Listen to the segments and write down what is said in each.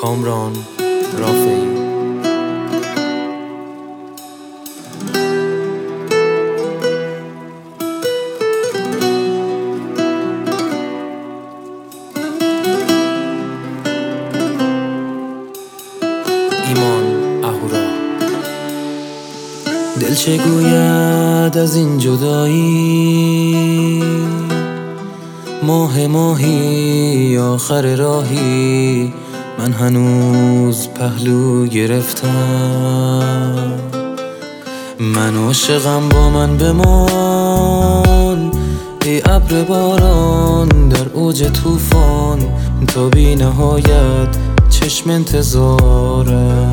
کامران رافعی. ایمان اهورا. دل چه گوید از این جدایی، ماهی آخر راهی، من هنوز پهلو گرفتم. من عاشقم با من بمان، ای ابر باران در اوج طوفان، تا بی نهایت چشم انتظارم.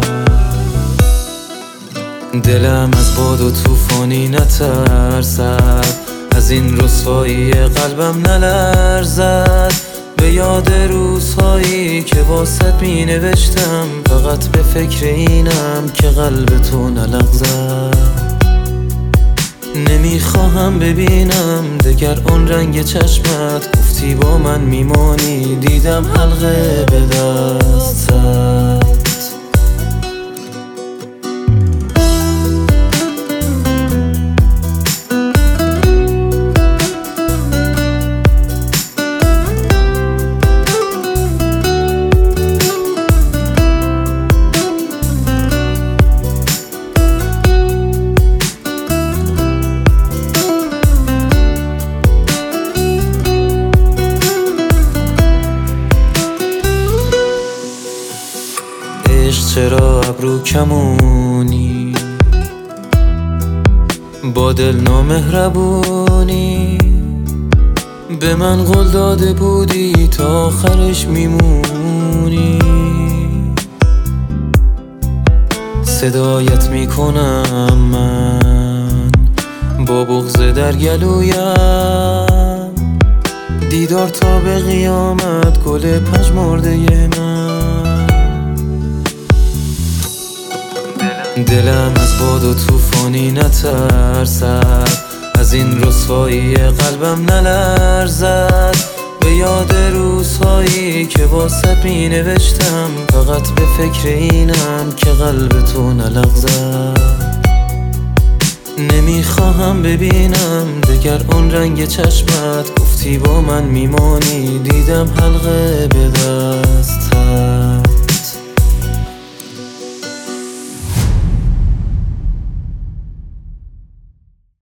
دلم از باد و طوفانی نترسد، از این رسوایی قلبم نلرزد. به یاد روزهایی که واسط می نوشتم، فقط به فکر اینم که قلب تو نلغزد. نمیخواهم ببینم دگر آن رنگ چشمت، گفتی با من میمانی، دیدم حلقه به دستت. چرا ابرو کمونی، با دل نامهربونی، به من قول داده بودی تا آخرش میمونی. صدایت میکنم من با بغض در گلویم، دیدار تا به قیامت گل پژمرده من. دلم از باد و طوفانی نترسد، از این رسوایی قلبم نلرزد. به یاد روزهایی که واسط می نوشتم، فقط به فکر اینم که قلب تو نلغزد. نمیخواهم ببینم دگر آن رنگ چشمت، گفتی با من میمانی، دیدم حلقه به دستت.